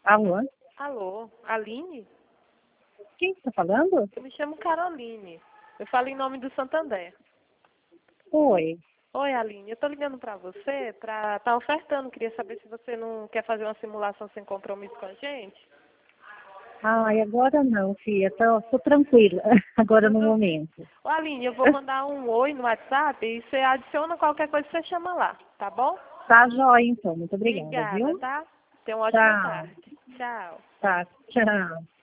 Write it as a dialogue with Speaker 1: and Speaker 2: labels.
Speaker 1: Alô?
Speaker 2: Alô, Aline?
Speaker 1: Quem está falando?
Speaker 2: Eu me chamo Caroline. Eu falo em nome do Santander.
Speaker 1: Oi.
Speaker 2: Oi, Aline. Eu tô ligando pra você pra tá ofertando. Queria saber se você não quer fazer uma simulação sem compromisso com a gente.
Speaker 1: Ai, agora não, filha. Tô tranquila. Agora no
Speaker 2: Tudo.
Speaker 1: momento.
Speaker 2: Ô, Aline, eu vou mandar um oi no WhatsApp e você adiciona qualquer coisa que você chama lá, tá bom?
Speaker 1: Tá jóia, então. Muito obrigada,
Speaker 2: Obrigada,
Speaker 1: viu?
Speaker 2: tá? Tenha uma ótima
Speaker 1: Tchau.
Speaker 2: tarde. Tchau.
Speaker 1: Tá, tchau.